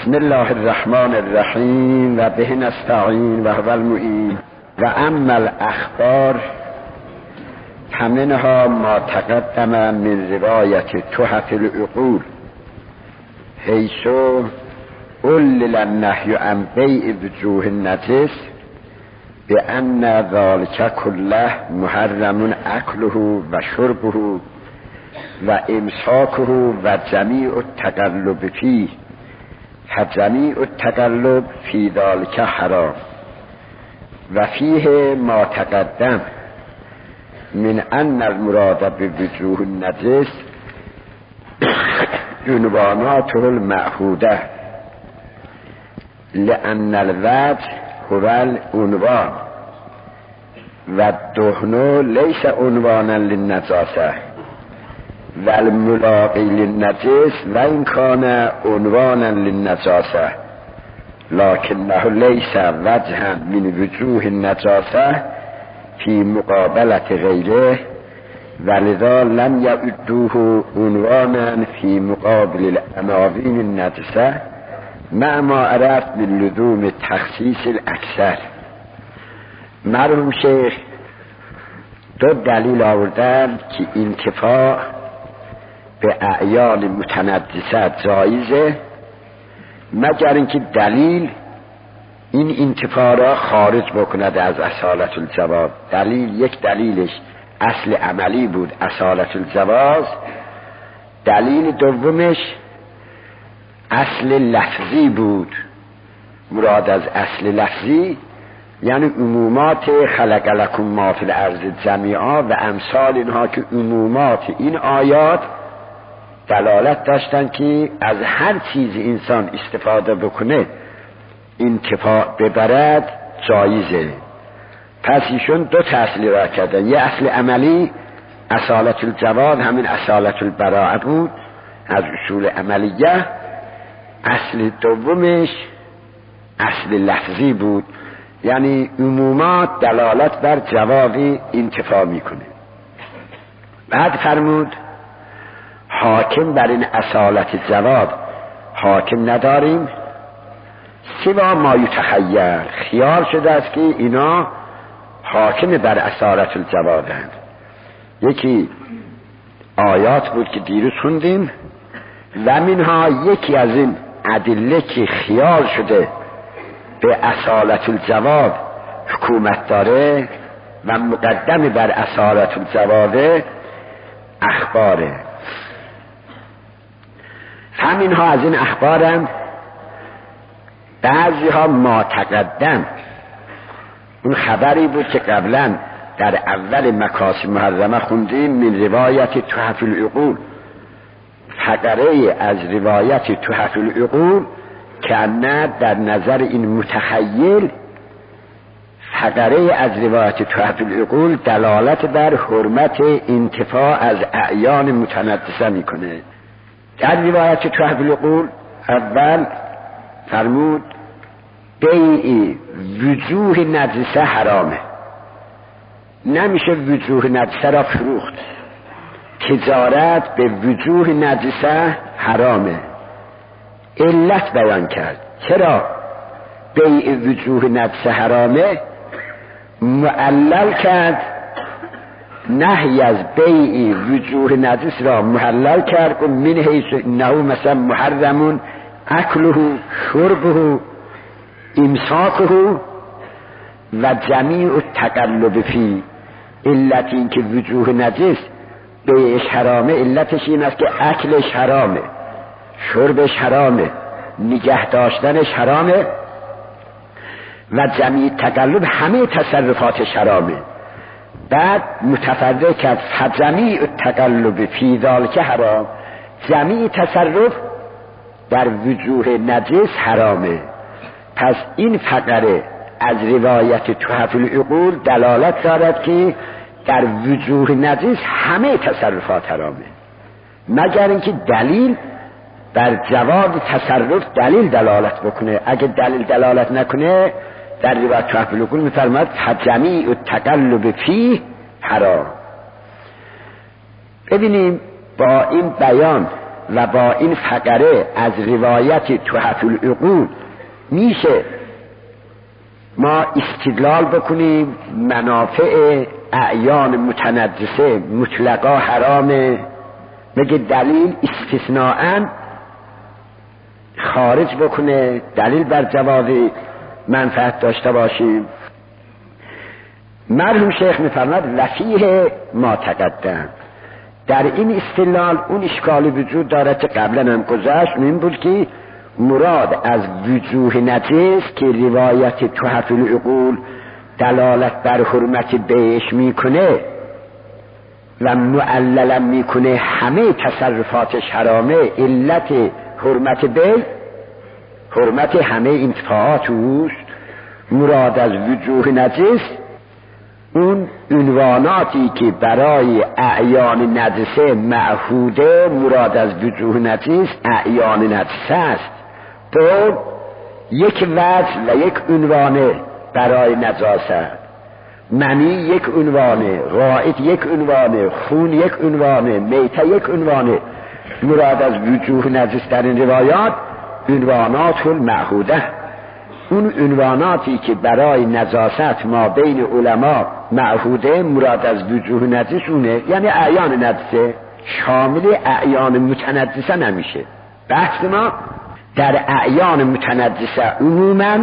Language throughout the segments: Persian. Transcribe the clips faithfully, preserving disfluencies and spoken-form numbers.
بسم الله الرحمن الرحیم و به نستعین و هو المعین. و اما الاخبار همینها ما تقدم من روایت تحف العقول حیث علل النهی عن بیع وجوه النجس بأن ذلك كله محرم اکله و شربه و امساکه و جمیع التقلب فیه جمیع التقلب فی ذلك حرام. و فیه ما تقدم من ان المراد بوجوه النجس عنواناته المعهوده لأن الوجه هو العنوان و الدهن لیس عنوانا للنجاسه و الملاقی للنجس و این کان عنوانا للنجاسه لکنه لیس وجها من وجوه النجاسه فی مقابلت غیره ولذا لم یعدوه عنوانا فی مقابل العناوین النجسه مع ما عرفت من لزوم تخصیص الاکثر. مرحوم شیخ دو دلیل آوردن که انتفاع به اعیان متنجسه جایزه مگر اینکه دلیل این انتفاع را خارج بکند از اصالت الجواز. دلیل یک دلیلش اصل عملی بود اصالت الجواز، دلیل دومش اصل لفظی بود. مراد از اصل لفظی یعنی عمومات خلق لکم ما فی الارض جمیعا و امثال اینها که عمومات این آیات دلالت داشتن که از هر چیز انسان استفاده بکنه انتفاع ببرد جایزه. پس ایشون دو اصلی را کردن، یه اصل عملی اصالت الجواز همین اصالت البراءه بود از اصول عملیه، اصل دومش اصل لفظی بود یعنی عمومات دلالت بر جواز انتفاع میکنه. بعد فرمود حاکم بر این اصالت جواز حاکم نداریم سوا ما یتخیر، خیال شده است که اینا حاکم بر اصالت الجوازند. یکی آیات بود که دیروز خوندیم و منها یکی از این ادله که خیال شده به اصالت الجواز حکومت داره و مقدم بر اصالت الجواز اخباره. همینها از این اخبارم بعضی ها ما تقدم اون خبری بود که قبلا در اول مکاسب محرمه خوندیم من روایت تحف العقول، فقره از روایت تحف العقول که نه در نظر این متخیل فقره از روایت تحف العقول دلالت بر حرمت انتفاع از اعیان متنجسه میکنه. در روایت تحف العقول اول فرمود بیع وجوه نجسه حرامه، نمیشه وجوه نجسه را فروخت، تجارت به وجوه نجسه حرامه. علت بیان کرد چرا بیع وجوه نجسه حرامه، معلل کرد نهی از بیع وجوه نجس را محلل کرد و من حیث انه مثلا محرمون اکله شربه امساکه و جمیع التقلب فی. علت این که وجوه نجس بیعش حرامه علتش این است که اکلش حرامه، شربش حرامه، نگه داشتنش حرامه و جمیع تقلب همه تصرفاتش حرامه. بعد متفرق کرد فجمیع التقلب فی ذلک حرام، جمیع تصرف در وجوه نجس حرامه. پس این فقره از روایت تحف العقول دلالت دارد که در وجوه نجس همه تصرفات حرامه مگر اینکه دلیل بر جواز تصرف دلیل دلالت بکنه. اگه دلیل دلالت نکنه در روایت تحف العقول میفرماد جمیع التقلب فیه حرام. ببینیم با این بیان و با این فقره از روایت تحف العقول میشه ما استدلال بکنیم منافع اعیان متنجسه مطلقا حرامه، بگه دلیل استثناءً خارج بکنه، دلیل بر جواز منفعت داشته باشیم. مرحوم شیخ میفرماد وفیه ما تقدم، در این استدلال اون اشکالی وجود داره که قبلا هم گذشت، این بود که مراد از وجوه نجس که روایت تحف العقول دلالت بر حرمت بیعش میکنه و معللا میکنه همه تصرفاتش حرامه، علت حرمت بیع حرمت همه انتفاعات اوست. مراد از وجوه نجس اون عنواناتی که برای اعیان نجسه معهوده، مراد از وجوه نجس اعیان نجسه است. تو یک وجه و یک عنوانه برای نجاست، منی یک عنوانه، غائط یک عنوانه، خون یک عنوانه، میته یک عنوانه. مراد از وجوه نجس در این روایات عنوانات المعهوده، اون عنواناتی که برای نجاست ما بین علما معهوده، مراد از وجوه نجس اونه، یعنی اعیان نجسه، شامل اعیان متنجسه نمیشه. بحث ما در اعیان متنجسه عموما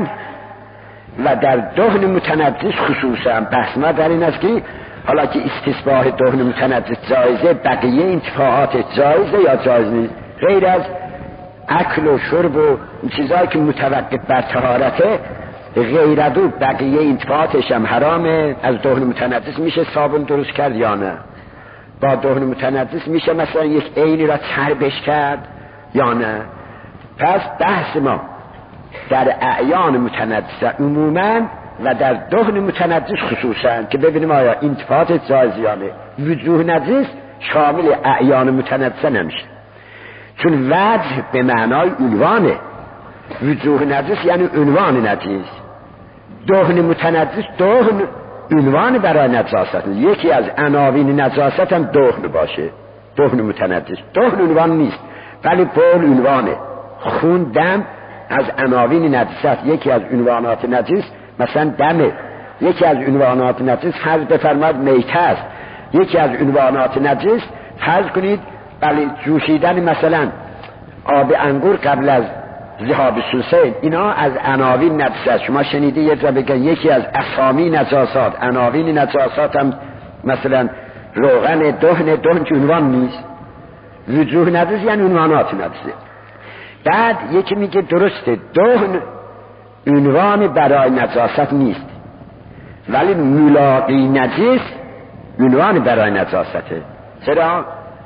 و در دهن متنجس خصوصا. بحث ما در این است که حالا که استصباح دهن متنجس جایزه، بقیه انتفاعات جایزه یا جایز نیست، غیر از اکل و شرب و چیزایی که متوقف بر طهارته، غیر از اون بقیه انتفاعاتش هم حرامه. از دهن متنجس میشه صابون درست کرد یا نه؟ با دهن متنجس میشه مثلا یک عینی را چربش کرد یا نه؟ پس بحث ما در اعیان متنجسه عموما و در دهن متنجس خصوصا که ببینیم آیا انتفاعات جایز یا نه. وجوه نجس شامل اعیان متنجسه نمیشه، چون وجه به معنای عنوانه. وجوه نجس یعنی عنوان نجس، دهن متنجس دهن عنوان برای نجاست. یکی از عناوین نجاست هم دهن باشه، دهن متنجس. دهن عنوان نیست ولی بول عنوانه. خون، دم از عناوین نجاست. یکی از عنوانات نجس مثلا دمه، یکی از عنوانات نجس فرض بفرماد میته است، یکی از عنوانات نجس فرض کنید بله جوشیدن مثلا آب انگور قبل از ذهاب سوسه، اینا از عناوین نجس. شما شنیده یه جا بگن یکی از اسامی نجاسات، عناوین نجاسات هم مثلا روغن، دهن. دهن که عنوان نیست. وجوه نجس یعنی عنوانات نجسه. بعد یکی میگه درسته دهن عنوان برای نجاست نیست، ولی ملاقی نجس عنوان برای نجاسته. چرا؟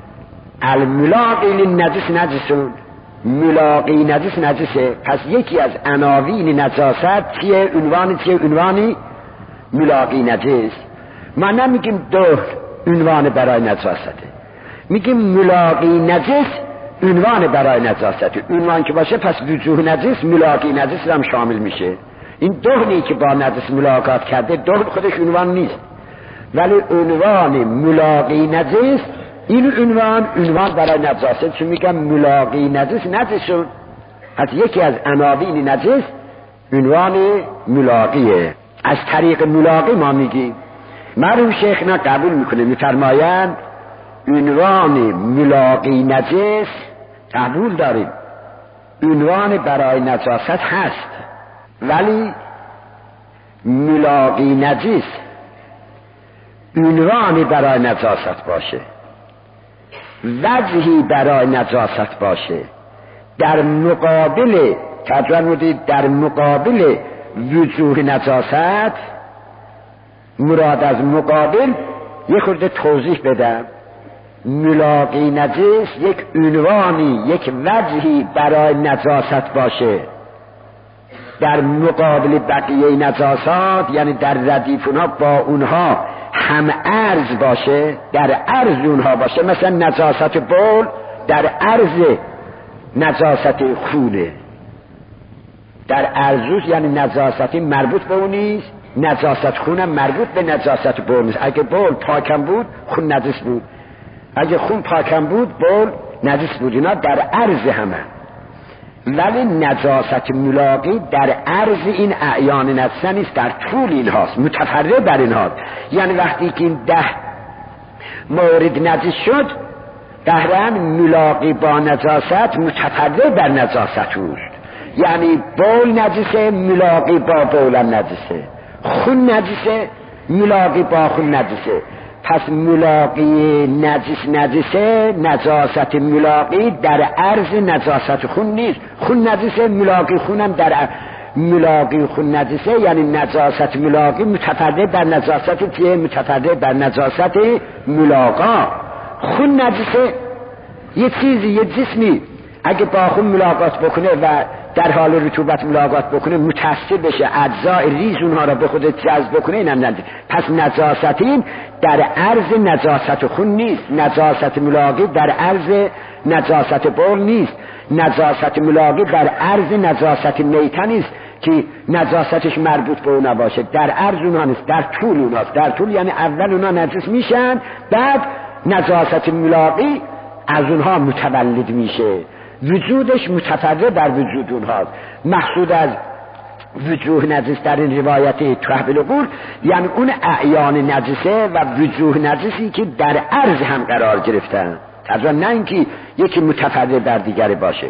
الملاقی للنجس نجسون، ملاقی نجس نجسه. پس یکی از عناوین نجاست چیه؟ عنوان چیه؟ عنوانی ملاقی نجس. ما نمیگیم دهن عنوان برای نجاسته، میگیم ملاقی نجس عنوان برای نجاسته. عنوان که باشه پس وجوه نجس ملاقی نجس هم شامل میشه. این دهنی که با نجس ملاقات کرده، دهن خودش عنوان نیست، ولی عنوان ملاقی نجس، این عنوان عنوان برای نجاسه. چون میگم ملاقی نجس نجسون، پس یکی از عناوین نجس عنوان ملاقیه. از طریق ملاقی ما میگیم. مرحوم شیخنا قبول میکنه، میفرمایند عنوان ملاقی نجس قبول داریم، عنوان برای نجاست هست، ولی ملاقی نجس عنوانی برای نجاست باشه، وجهی برای نجاست باشه، در مقابل تجربه در مقابل وجوه نجاست. مراد از مقابل یک خورده توضیح بدم. ملاقی نجس یک عنوانی، یک وجهی برای نجاست باشه، در مقابل بقیه نجاسات، یعنی در ردیف اونها با اونها هم عرض باشه، در عرض اونها باشه. مثلا نجاست بول در عرض نجاست خونه، در عرضوش یعنی نجاست مربوط به اون نیست، نجاست خونم مربوط به نجاست بول نیست. اگه بول پاکم بود خون نجس بود، اگه خون پاکم بود بول نجس بود، اینا در عرض همه، ولی نجاست ملاقی در عرض این اعیان نجسه نیست، در طول این هاست، متفرد بر این هاست. یعنی وقتی که این ده مورد نجس شد، دهرن ملاقی با نجاست متفرد بر نجاست اوست. یعنی بول نجسه، ملاقی با بول نجسه، خون نجسه، ملاقی با خون نجسه. پس ملاقی نجس نجسه، نجاست ملاقی در عرض نجاست خون نیست. خون نجسه، ملاقی خونم در ملاقی خون نجسه، یعنی نجاست ملاقی متفرد بر نجاست که متفرد بر نجاست ملاقا. خون نجسه، یه چیزی، یه جسمی اگه با خون ملاقات بکنه و در حال رطوبت ملاقات بکنه، متأثر بشه، اجزای ریز اونها را به خود جذب بکنه، اینم نجس. پس نجاست این در عرض نجاست خون نیست، نجاست ملاقی در عرض نجاست بول نیست، نجاست ملاقی در عرض نجاست میته نیست که نجاستش مربوط به اون باشه، در عرض اونها نیست، در طول اونهاست. در طول یعنی اول اونها نجس میشن، بعد نجاست ملاقی از اونها متولد میشه، وجودش متفرد در وجود اونهاست. مقصود از وجوه نجس در این روایت تحویل قول یعنی اون اعیان نجسه و وجوه نجسی که در عرض هم قرار گرفتن، تازه نه اینکه یکی متفرد در دیگری باشه.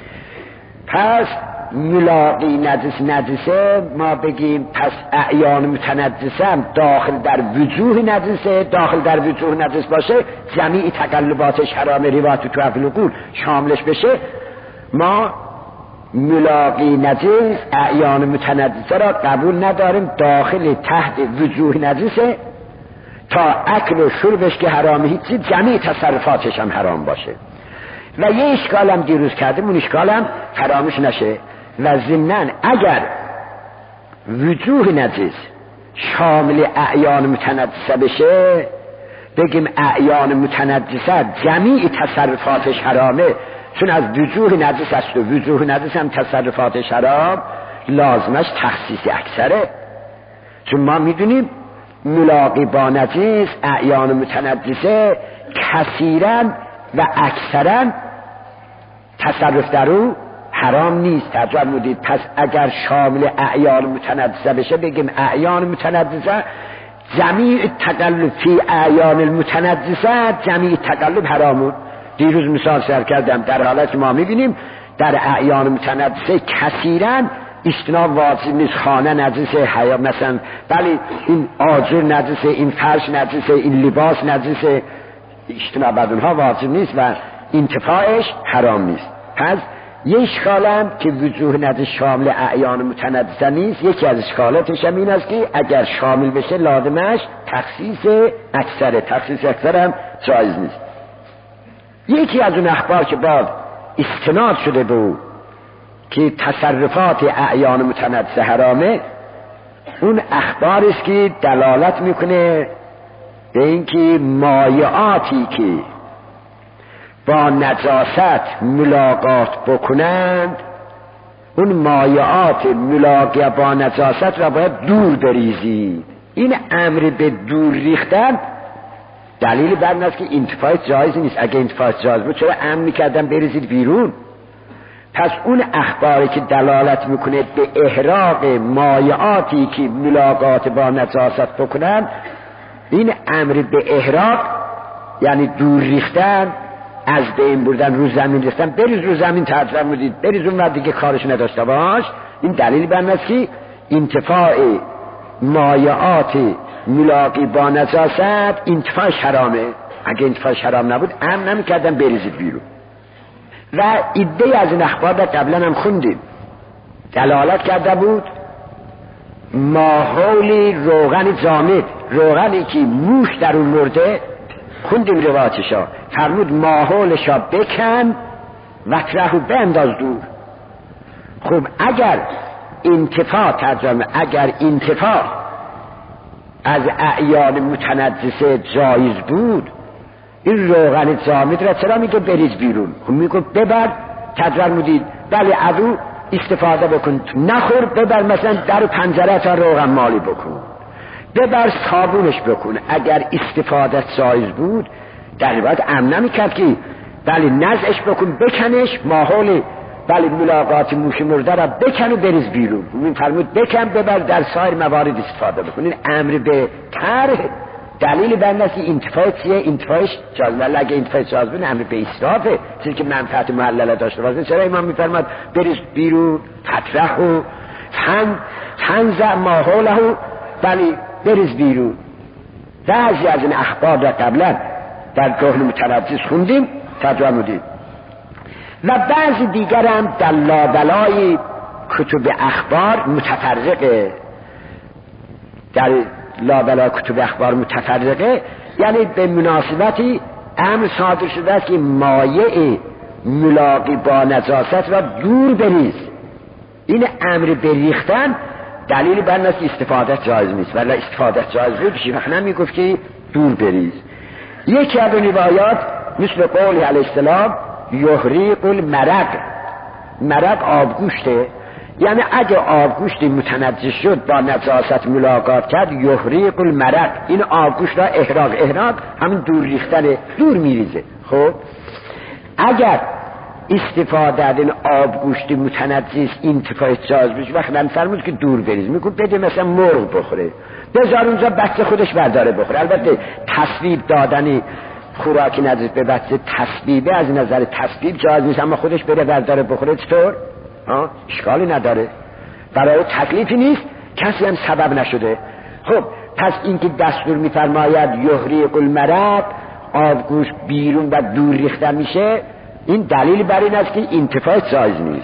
پس ملاقی نجس نجسه ما بگیم پس اعیان متنجسه هم داخل در وجوه نجسه، داخل در وجوه نجس باشه، جمیع تقلباتش حرام، روایت تحویل قول شاملش بشه. ما ملاقی نجس اعیان متنجسه را قبول نداریم داخل تحت وجوه نجسه، تا اکل و شربش که حرامه هیچی، جمیع تصرفاتش هم حرام باشه. و یه اشکالم دیروز کردیم، اون اشکالم فراموش نشه. و ضمناً اگر وجوه نجس شامل اعیان متنجسه بشه، بگیم اعیان متنجسه جمیع تصرفاتش حرامه، چون از وجوه نجس است و وجوه نجس هم تصرفاتش حرام، لازمش تخصیص اکثره. چون ما میدونیم ملاقی با نجس اعیان متنجسه کثیراً و اکثراً تصرف در او حرام نیست. ترجمه مودید. پس اگر شامل اعیان متنجسه بشه، بگیم اعیان متنجسه جمیع تقلب فی اعیان المتنجسه، جمیع تقلب حرامون. دیروز مثال سر کردم، در حالت ما میبینیم در اعیان متنجسه کثیراً اجتناب واجب نیست. خانه نجسه، حیا مثلا، بلی این آجر نجسه، این فرش نجسه، این لباس نجسه، اجتناب از اونها واجب نیست و انتفاعش حرام نیست. پس یه اشکالم که وجوه نجس شامل اعیان متنجسه نیست، یکی از اشکالاتش هم این است که اگر شامل بشه لازمش تخصیص اکثره، تخصیص اکثر هم جایز نیست. یکی از اون اخبار که باز استناد شده به او که تصرفات اعیان متنجسه حرامه، اون اخبار است که دلالت میکنه به اینکه مایعاتی که با نجاست ملاقات بکنند، اون مایعات ملاقات با نجاست را باید دور بریزید. این امر به دور ریختن دلیل بر این است که انتفاع جایز نیست. اگه انتفاع جایز بود چرا امر میکردن بریزید بیرون؟ پس اون اخباری که دلالت میکنه به احراق مایعاتی که ملاقات با نجاست بکنند، این امر به احراق یعنی دور ریختن، از بین بردن، رو زمین ریختن، بریز رو زمین، ترجمه مودید بریز اون وقت دیگه کارش نداشته باش. این دلیل بر این است که انتفاع مایعات ملاقی با نجاست انتفاعش حرامه. اگه انتفاعش حرام نبود امر نمیکردن بریزید بیرون. و ایده از این اخبار در قبلا هم خوندیم، دلالت کرده بود ماحول روغن جامد، روغنی که موش در اون مرده، خوندیم روایتشا، فرمود ماحولشا بکن و ترهو بنداز دور. خب اگر انتفاع، ترجمه اگر انتفاع از اعیان متنجسه جایز بود، این روغن جامد را چرا میگه بریز بیرون؟ خب میگه ببر، ترجمه مودید بله عدو استفاده بکن، نخور، ببر مثلا در پنجره تا روغن مالی بکن، ببر صابونش بکن. اگر استفاده جایز بود در روایت امر نمیکرد که بله نزعش بکن، بکنش، ماحول بله ملاقات موش مرده را بکن و بریز بیرون. این فرمود بکن ببر، در سایر موارد استفاده بکن. این امر به طرح دلیل بر این است که انتفاع چیه؟ انتفاعش جاز، ولی اگه انتفاع جاز بونه امر به اسرافه، چیزی که منفعت محلله داشته باشه. چرا امام میفرماد بریز بیرون، تطرح و فن تنزع ماحوله، بله بریز بیرون. بعضی از این اخبار را قبلا در کهن متنجس خوندیم، ترجمه بودیم، و بعضی دیگر هم در لابلای کتب اخبار متفرقه، در لابلای کتب اخبار متفرقه، یعنی به مناسبتی امر صادر شده است که مایع ملاقی با نجاست را دور بریز. این امر بریختن دلیل بر این است که استفاده جایز نیست، ولی استفاده جایز بود شیخ وقت نمیگفت که دور بریز. یکی از روایات مثل قول علیه السلام یحریق المرق، مرق آبگوشته، یعنی اگه آبگوشتی متنجس شد با نجاست ملاقات کرد یحریق المرق، این آبگوشت را احراق، احراق همین دور ریختن، دور میریزه. خب اگر استفاده از این آبگوشتی متنجس انتفاع جاز بشه وقت من فرمود که دور بریز، میگه بده مثلا مرغ بخوره، بذار اونجا بچه خودش برداره بخوره. البته تصویب دادن خوراکی نجس به بچه تصویبه از نظر تصویب جاز نیست، اما خودش بره برداره بخوره چطور؟ اشکالی نداره، برای تکلیفی نیست، کسی هم سبب نشده. خب پس اینکه دستور میفرماید یحریق المرق، آبگوشت بیرون و دور ریخته میشه، این دلیل بر این است که انتفاع جایز نیست.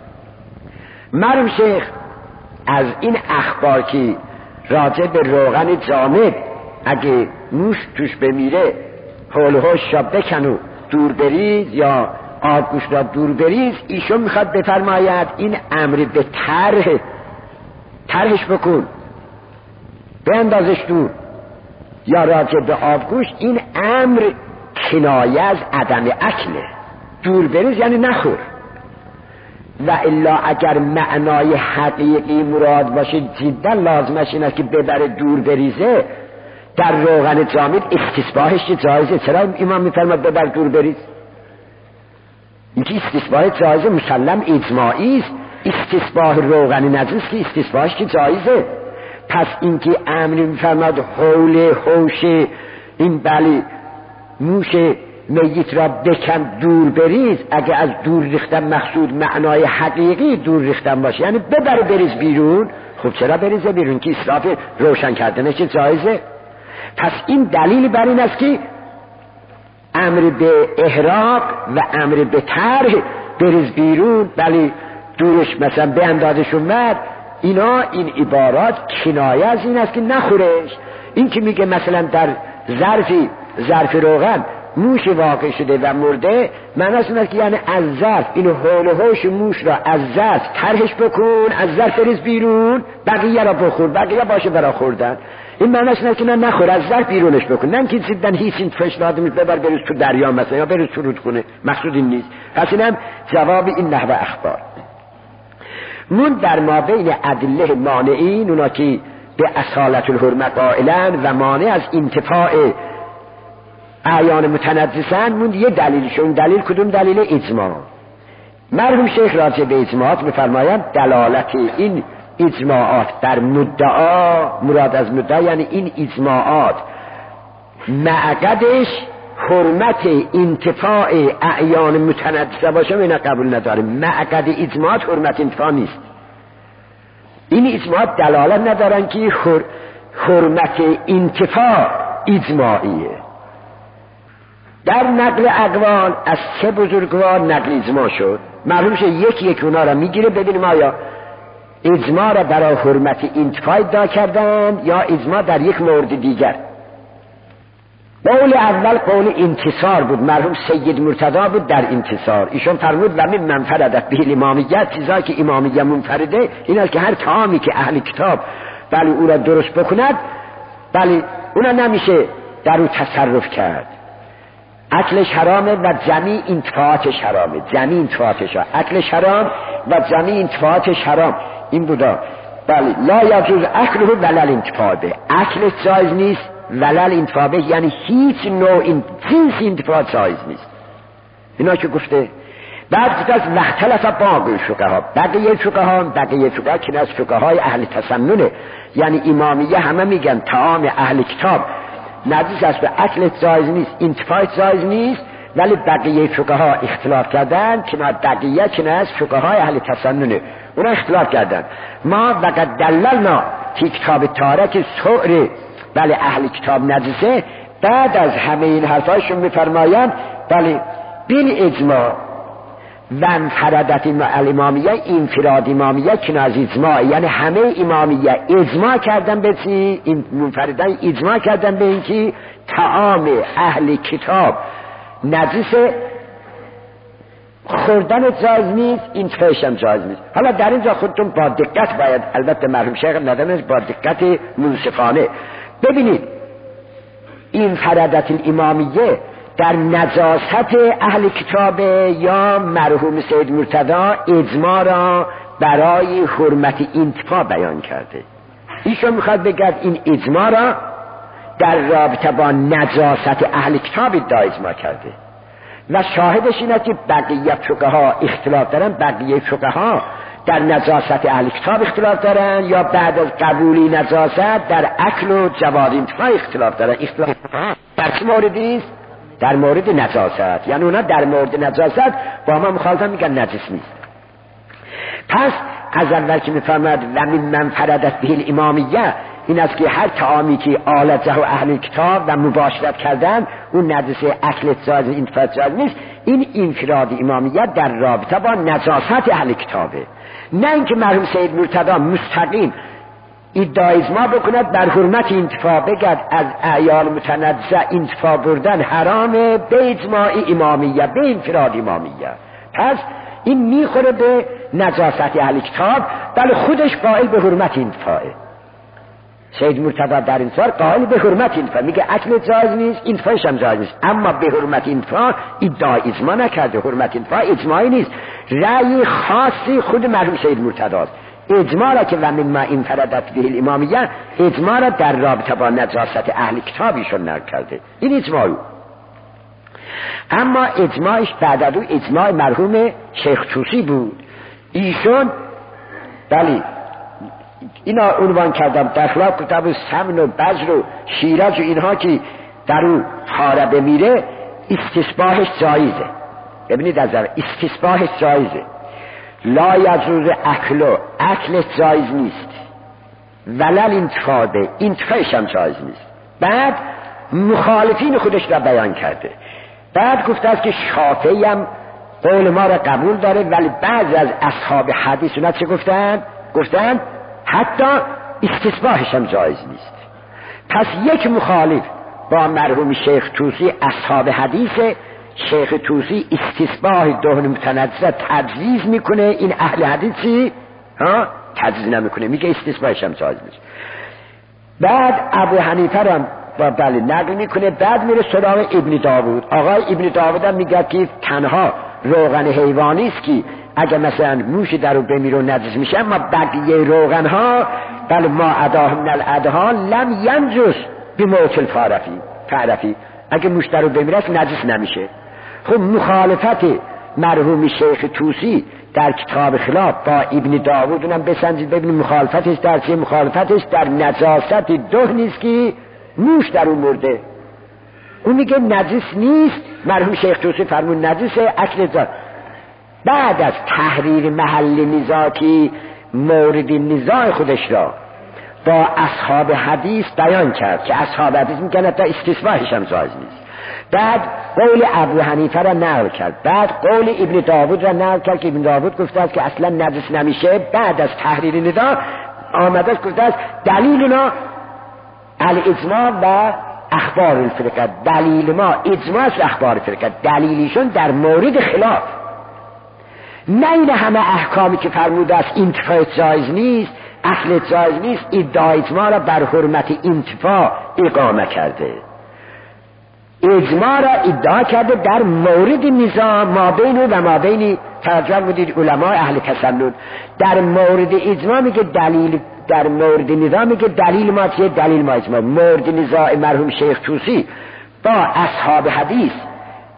مرحوم شیخ از این اخبار که راجع به روغن جامد اگه موش توش بمیره حول هوش را بکن و دور بریز یا آبگوشت را دور بریز، ایشون میخواد بفرماید این امر به طرح، طرحش بکن بندازش دور یا راجع به آبگوشت، این امر کنایه از عدم اکله. دور بریز یعنی نخور، و الا اگر معنای حقیقی مراد باشه جدا لازمش این است که ببره دور بریزه. در روغن جامد استصباحش جایزه، چرا امام میفرماد ببر دور بریز؟ اینکه استصباح جایزه مسلم اجماعی است، استصباح روغن نجس که استصباحش که جایزه. پس اینکه امر میفرماد حول هوش این بله موش میت را بکن دور بریز، اگه از دور ریختن مقصود معنای حقیقی دور ریختن باشه یعنی ببر بریز بیرون، خب چرا بریزه بیرون که اسراف روشن کردنش جایزه؟ پس این دلیل بر این است که امر به احراق و امر به طرح بریز بیرون، بله دورش مثلا به اندازش اومد، اینا این عبارات کنایه از این است که نخورش. این که میگه مثلا در ظرفی ظرف روغن موش واقع شده و مرده، معنیش این است که یعنی از ظرف اینو حول و حوش موش را از ظرف طرحش بکن، از ظرف بریز بیرون، بقیه را بخور، بقیه باشه برای خوردن. این معنیش این است که نه نخور، از ظرف بیرونش بکن، نه اینکه زیدن هیچ این فش لازم ببر بریز تو دریا مثلا یا بریز تو رودخونه، مقصود این نیست. پس اینم جواب این نحوه اخبار. من در ما بین ادله مانعین، اونا که به اصالت الحرمه قائلن و مانع از انتفاع اعیان متنجسن، من یه دلیلشون، دلیل کدوم؟ دلیل اجماع. مرحوم شیخ راجع به اجماعات میفرمایند دلالت این اجماعات در مدعا، مراد از مدعا یعنی این اجماعات معقدش حرمت انتفاع اعیان متنجسه باشه، اینا قبول نداره. معقد اجماعات حرمت انتفاع نیست. این اجماعات دلالت ندارن که حرمت انتفاع اجماعیه. در نقل اقوال از سه بزرگوار نقل اجماع شد. معلوم شد یکی یک اونا را میگیره ببینیم آیا اجماع را برای حرمت انتفاع ادعا کردن یا اجماع در یک مورد دیگر. قول اول قول انتصار بود، مرحوم سید مرتضی بود در انتصار. ایشون فرمود و من منفردت به امامیت، چیزایی که امامیه منفرده این است که هر طعامی که اهل کتاب بله او را درست بکند، بله اونا نمیشه در او تصرف کرد. اکلش حرامه و جمیع انتفاعاتش حرامه، جمیع انتفاعاتش حرام. اکلش حرام و جمیع انتفاعاتش حرام. این بودا بله لا یجوز اکله ولل انتفاع به، اکلش جایز نیست ولل انتفاع به، یعنی هیچ نوع این جنس انتفاع جایز نیست. اینا که گفته. بعد گفته از مختلف باقی فقها، بقیه فقها بقیه فقها که از فقهای اهل تسننه، یعنی امامیه همه میگن طعام اهل کتاب نجس است و اکلت جایز نیست، انتفاعت جایز نیست، ولی بقیه فقها اختلاف کردن که ما بقیه که از فقهای اهل تسننه اونا اختلاف کردن. ما وقت دللنا که کتاب تارک سعر بله اهل کتاب نجسه، بعد از همه این حرفایشون میفرمایند بله بین اجماع و انفردت الامامیه انفراد امامیه که از اجماع، یعنی همه امامیه اجماع کردن به چی؟ این منفردن اجماع کردن به اینکه طعام اهل کتاب نجسه، خوردن جایز نیست، این فیشم جایز نیست. حالا در اینجا خودتون با دقت باید، البته مرحوم شیخ ندامه با دقت منصفانه ببینید این فردت الامامیه در نجاست اهل کتاب یا مرحوم سید مرتضی اجماع را برای حرمت انتفاع بیان کرده. ایشون میخواد بگه این اجماع را در رابطه با نجاست اهل کتاب ادعا اجماع کرده و شاهدش اینه که بقیه فقها اختلاف دارن، بقیه فقها در نجاست اهل کتاب اختلاف دارن یا بعد از قبولی نجاست در اکل و جواز انتفاع اختلاف دارن. اختلاف در چه موردی است؟ در مورد نجاست، یعنی اونا در مورد نجاست با ما مخالفن، میگن نجس نیست. پس از اول که میفرماد و من من فردت به الامامیه، این است که هر طعامی که آلته و اهل کتاب و مباشرت کردن اون نجسه، اکل جایز انتفاع جایز نیست. این انفراد امامیه در رابطه با نجاست اهل کتابه، نه اینکه مرحوم سید مرتضی مستقیم ادعای اجماع بکند بر حرمت انتفاع، بگد از اعیان متنجسه انتفاع بردن حرامه به اجماع امامیه، به انفراد امامیه. پس این میخوره به نجاست اهل کتاب، بله خودش قائل به حرمت انتفاعه. سید مرتضی در این سال قائل به حرمت انتفاع، میگه اکل جایز نیست، انتفاعش هم جایز نیست، اما به حرمت انتفاع ادعای اجماع نکرده. حرمت انتفاع اجماعی نیست، رأی خاصی خود مرحوم سید مرتضی است. اجماع را که و مما انفردت به الامامیه، اجماع را در رابطه با نجاست اهل کتابیشون نقل کرده، این اجماع رو. اما اجماعش بعد از اون اجماع مرحوم شیخ طوسی بود. ایشون بله اینا عنوان کردم در خلاف کتاب سمن و بزر و شیراز و اینها که در اون حاربه میره استصباحش جایزه. ببینید از در استصباحش جایزه، لا یجوز اکلو، اکلش جایز نیست، ولل انتفاده، انتفاعش هم جایز نیست. بعد مخالفین خودش را بیان کرده، بعد گفته است که شافعی هم قول ما را قبول داره، ولی بعض از اصحاب حدیث اونا چه گفتن؟ گفتن حتی استصباحش هم جایز نیست. پس یک مخالف با مرحوم شیخ طوسی اصحاب حدیث، شیخ طوسی استصباح دهن متنجسه تجویز میکنه، این اهل حدیثی ها تجویز نمیکنه، میگه استصباحش هم جایز نیست. بعد ابو حنیفه هم با بله نقل میکنه، بعد میره سراغ ابن داوود. آقای ابن داوود هم میگه که تنها روغن حیوانی است که اگه مثلا موش در رو بمیره و نجس میشه، اما بقیه روغن ها بله ما اداه من الادهان لم ینجس بموت الفارفی فعرفی، اگه موش در رو بمیره نجس نمیشه. خب مخالفت مرحوم شیخ طوسی در کتاب خلاف با ابن داوود اونم بسنجید ببینید مخالفتش در چه؟ مخالفتش در نجاست ده نیست که موش در اون مرده، اون میگه نجس نیست، مرحوم شیخ طوسی فرمون نجسه اکل جایز. بعد از تحریر محل نزاع که مورد نزاع خودش را با اصحاب حدیث بیان کرد که اصحاب حدیث میگن تا استصباحش هم جایز نیست، بعد قول ابو حنیفه را نقل کرد، بعد قول ابن داوود را نقل کرد که ابن داوود گفته است که اصلا نجس نمیشه. بعد از تحریر نزاع آمده گفته است دلیلنا الاجماع و اخبار الفرقه، دلیل ما اجماع است اخبار الفرقه، دلیلیشون در مورد خلاف، نه این همه احکامی که فرموده است انتفاع جایز نیست، اصل جایز نیست، ادعای اجماع را بر حرمت انتفاع اقامه کرده. اجماع را ادعا کرده در مورد نزاع ما بین و ما بین ترجمه بودید علماء اهل تسنن، در مورد اجماع میگه دلیل، در مورد نزاع میگه دلیل ما چیه؟ دلیل ما اجماع. مورد نزاع مرحوم شیخ طوسی با اصحاب حدیث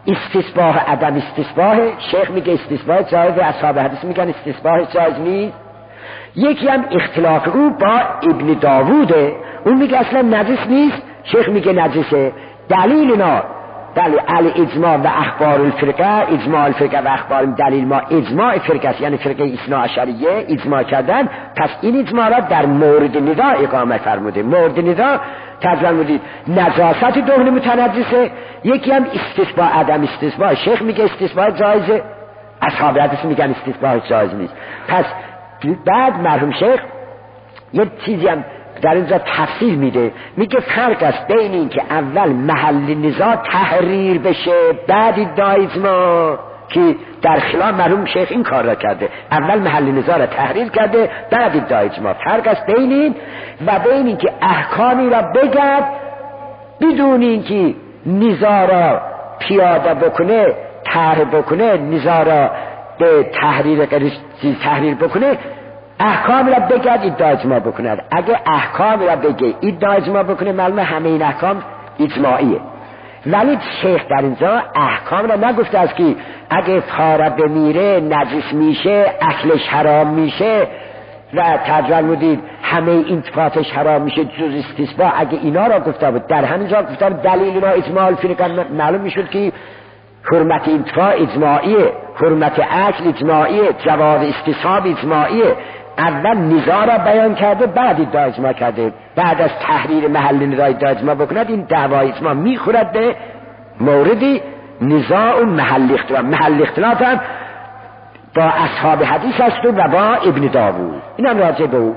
استصباح عدم استصباح، شیخ میگه استصباح جایز، اصحاب حدیث میگن استصباح جایز نیست. یکی هم اختلاف او با ابن داووده، اون میگه اصلا نجس نیست، شیخ میگه نجسه. دلیل اینا دلیل الاجماع و اخبار الفرقه، اجماع الفرقه و اخبار دلیل ما اجماع فرقه است، یعنی فرقه اثنا عشریه اجماع کردن. پس این اجماع را در مورد ندا اقامه فرموده. مورد ندا ترجمه بودید نجاست دهن متنجسه. یکی هم استصباح عدم استصباح، شیخ میگه استصباح جایزه، اصحاب حدیث میگن استصباح جایز نیست. پس بعد مرحوم شیخ یه چیزی هم در اینجا تفصیل میده، میگه فرق است بین این که اول محل نزاع تحریر بشه بعد ادعای اجماع، که در خلال مرحوم شیخ این کار را کرده، اول محل نزاع را تحریر کرده بعد ادعای اجماع. فرق است بین این و بین این که احکامی را بگد بدون این که نزاع را پیاده بکنه، طرح بکنه، نزاع را به تحریر تحریر بکنه، احکام را بگد ادعا اجماع بکند. اگه احکام را بگه ادعا اجماع بکنه معلومه همه این احکام اجماعیه. ولی شیخ در اینجا احکام را نگفته است که اگه پاره بمیره نجس میشه، اکلش حرام میشه و ترجمه بودید همه انتفاعاتش حرام میشه جز استصباح. اگه اینا را گفته بود در همین جا گفته دلیل اینا اجماع الفرقه، معلوم میشد که حرمت انتفاع اجماعیه، حرمت اکل اجماعیه، جواز استصحاب اجماعیه. اول نزاع را بیان کرده بعد ادعا اجماع کرده. بعد از تحریر محل نزاع ادعا اجماع بکند این دعوای اجماع میخورد به موردی نزاع و محل اختلاف. محل اختلاف هم با اصحاب حدیث است و با ابن داوود، این هم راجع به او.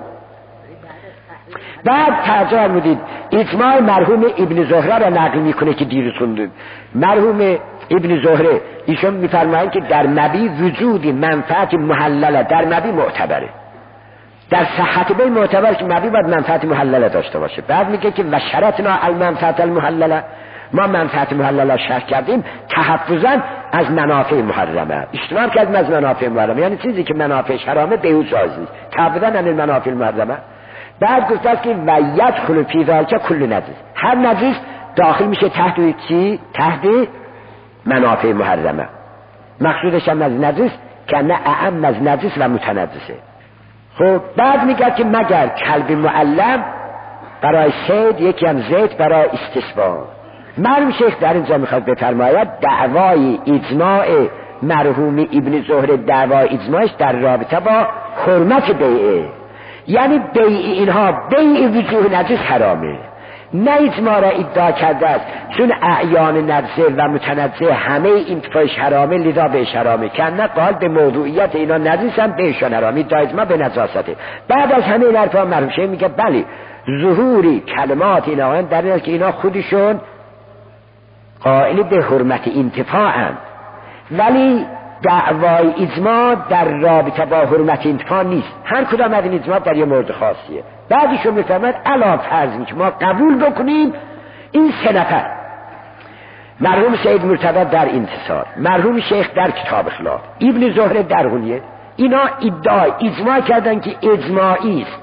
بعد ترجمه بودید اجماع مرحوم ابن زهره را نقل میکنه که دیروز خوندیم. مرحوم ابن زهره ایشون میفرمایند که در نبی وجود منفعت محلله در نبی معتبره، در صحت به معتبر که نبی باید منفعت محلله داشته باشه. بعد میگه که و شرطنا المنفعت المحلله، ما منفعت محلله شرط کردیم تحفظا از منافع محرمه، اشتباه کردیم از منافع محرمه، یعنی چیزی که منافعش حرامه به او جایز نیست، تحفظا عن المنافع المحرمه. بعد گفته است که و یدخل فی ذلک کل نجس، هر نجس داخل میشه تحت چی؟ تحت منافع محرمه. مقصودش هم از نجس که نه اعم از نجس و متنجسه. خب بعد میگه که مگر کلب معلم برای صید، یکی هم زید برای استصباح. مرحوم شیخ در اینجا میخواد بفرماید دعوای اجماع مرحوم ابن زهره، دعوای اجماعش در رابطه با حرمت بیعه، یعنی بیع اینها بیع وجوه نجس حرامه، نه اجماع را ادعا کرده است چون اعیان نجسه و متنجسه همه انتفاعش حرامه لذا بهش حرامه، که نه قال به موضوعیت اینا نجس هم بهشان حرامی، ادعا اجماع به نجاسته. بعد از همه این حرفا مرحوم شیخ میگه بله ظهوری کلمات اینا در این است که اینا خودشون قائل به حرمت انتفاعن، ولی دعوای اجماع در رابطه با حرمت انتفاع نیست، هر کدام از این اجماع در یه مورد خاصیه. بعدشون میفهمد علا فرض که ما قبول بکنیم این سه نفر، مرحوم سید مرتضی در انتصار، مرحوم شیخ در کتاب خلاف، ابن زهره در غنیه، اینا ادعای اجماع کردن که اجماعی است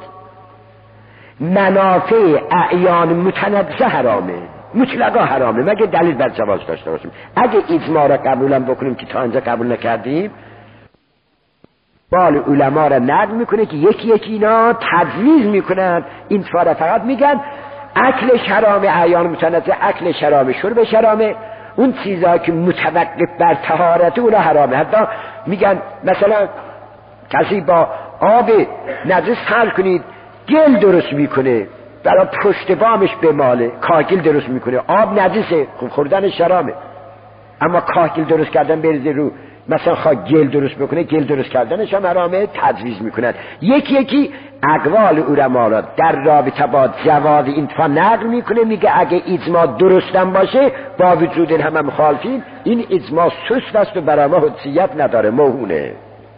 منافع اعیان متنجسه حرامه، مطلقا حرامه مگه دلیل بر جواز داشته باشیم. اگه اجماع را قبولم بکنیم که تا اینجا قبول نکردیم، بال علما را نقل میکنه که یکی یکی اینا تجویز میکنن، این فاره فقط میگن اکل حرامه، اعیان متنجسه اکل حرامه، شرب حرامه، اون چیزا که متوقف بر طهارت اون حرامه. حتی میگن مثلا کسی با آب نجس حل کنید گل درست میکنه برای پشت بامش بماله، کاهگل درست میکنه، آب نجسه خب خوردن حرامه، اما کاهگل درست کردن بریزه رو مثلا خواه گل درست بکنه، گل درست کردنش هم حرامه، تجویز میکنن. یکی یکی اقوال علما را در رابطه با جواز انتفاع نقل میکنه، میگه اگه اجماع درستم باشه با وجود این همه مخالفین این اجماع سست است و برای ما حجیت نداره، موهونه.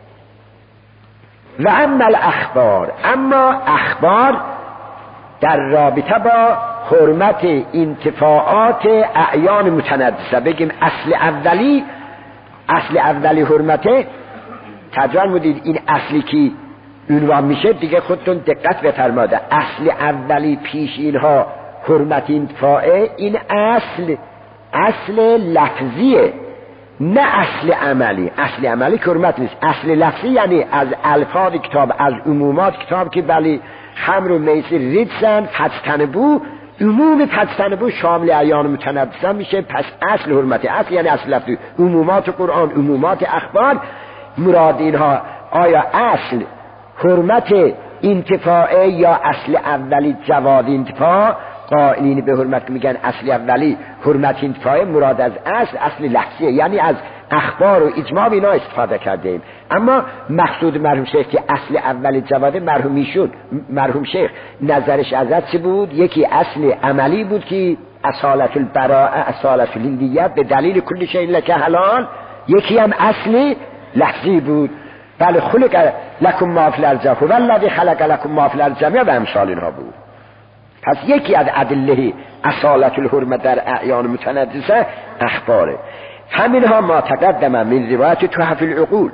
و اما الاخبار، اما اخبار در رابطه با حرمت انتفاعات اعیان متنجسه، بگیم اصل اولی، اصل اولی حرمته ترجمه بودید این اصلی که عنوان میشه دیگه خودتون دقت بفرمایید، اصل اولی پیش اینها حرمت انتفاعه، این اصل اصل لفظیه، نه اصل عملی. اصل عملی که حرمت نیست. اصل لفظی یعنی از الفاظ کتاب، از عمومات کتاب که بلی خمر و میسر ریدسن فجتنبو، عموم فجتنبو شامل اعیان متنبسن میشه. پس اصل حرمت، اصل یعنی اصل لفظی، عمومات قرآن، عمومات اخبار مراد اینها. آیا اصل حرمت انتفاعه یا اصل اولی جواز انتفاع؟ قائلین به حرمت که میگن اصل اولی حرمت انتفاعه مراد از اصل اصل لفظیه، یعنی از اخبار و اجماع اینا استفاده کرده ایم. اما مقصود مرحوم شیخ که اصل اولی جواز، مرحوم ایشون مرحوم شیخ نظرش ازت چه بود؟ یکی اصل عملی بود که اصالت البراءه اصالت الهلیت به دلیل کل شیء لک حلال، یکی هم اصل لفظی بود. بله خلق لکم ما فی الارض هو الذی خلق لکم ما فی الارض جمیعا و امثال اینها بود. پس یکی از ادله اصالت الحرمت در اعیان متنجسه اخباره. همینها ما تقدم من روایت تحف العقول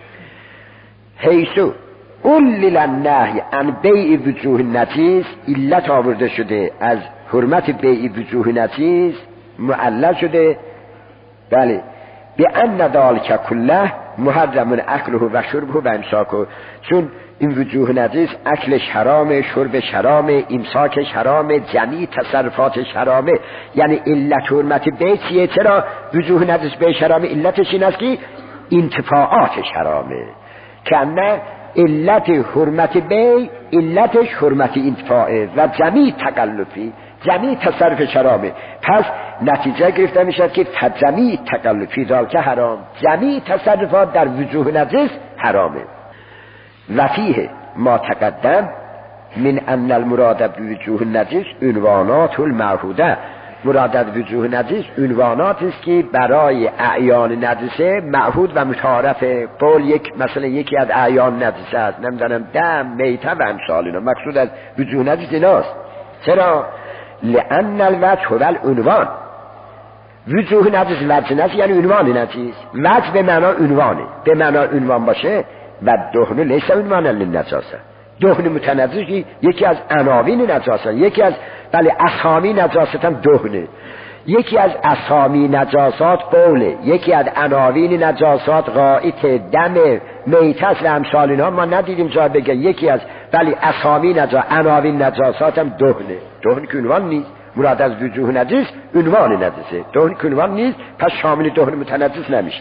حیث علل النهی عن بیع وجوه نجیس، علت آورده شده از حرمت بیع وجوه نجیس معلل شده بله به ان ذلک کله محرم اکله و شربه و امساکه، چون این وجوه نجیس اکلش حرامه، شربش حرامه، امساکش حرامه، جمعی تصرفاتش حرامه. یعنی علت حرمت بیع چیه؟ چرا وجوه نجیس بیع حرامه؟ علتش این است که انتفاعاتش حرامه. که نه علت حرمت بیع علتش حرمت انتفاعه و جمعی تکلفی، جمعی تصرف حرامه. پس نتیجه گرفته میشد که جمعی تکلفی ذالک حرام، جمعی تصرفات در وجوه نجیس حرامه. و فیه ما تقدم من ان المراد بوجوه نجیس عنوانات المعهوده، مراد از وجوه نجیس عنوانات است که برای اعیان نجیسه معهود و متعارف. قول یک مثلا یکی از اعیان نجیسه است، نمیدونم دم، میته و امثال اینا. مقصود از وجوه نجیس ایناست. چرا؟ لان الوجه هو العنوان. وجوه نجیس وجه نجیس یعنی عنوان نجیس. وجه به معنا عنوانه، به معنا عنوان باشه. و دهن لیس عنوانا للنجاسه، دهن متنجسی یکی از عناوین نجاسه، یکی از بله اسامی نجاست هم دهنه، یکی از اسامی نجاسات قوله، یکی از عناوین نجاسات غائط، دم، میتس و امثال اینا. ما ندیدیم جا بگه یکی از بله اسامی نجا عناوین نجاسات هم دهنه. دهن که عنوان نیست، مراد از وجوه نجس عنوان نجسه. دهن که عنوان نیست پس شامل دهن متنجس نمیشه.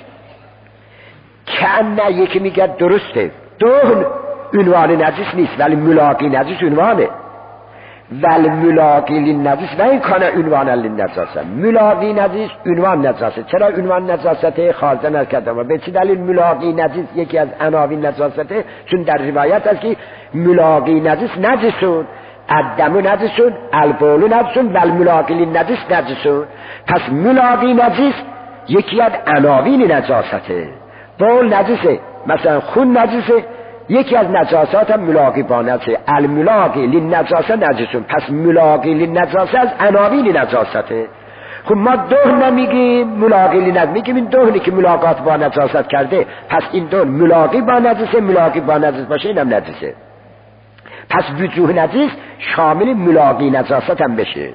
که نه یکی میگه درسته دهن عنوان نجس نیست ولی ملاقی نجس عنوانه، ولی ملاقی للنجس و این کانه عنوان للنجاسه. ملاقی نجس عنوان نجاسه. چرا عنوان نجاسته؟ خارجه نکردم. به چه دلیل ملاقی نجس یکی از عناوین نجاسته؟ چون در روایت است که ملاقی نجس نجسون، الدم نجسون، البول نجسون و الملاقی للنجس نجسون. پس ملاقی نجس یکی از عناوین نجاسته. بول نجسه، مثلا خون نجسه، یکی از نجاسات هم ملاقی با نجسه. الملاقی للنجاسه نجسون. پس ملاقی للنجاسه از عناوین نجاسته. خب ما دهن نمیگیم ملاقی للنجاسه، میگیم این دهنی که ملاقات با نجاست کرده. پس این دهن ملاقی با نجسه، ملاقی با نجس باشه اینم نجسه. پس وجوه نجس شامل ملاقی نجاست هم بشه.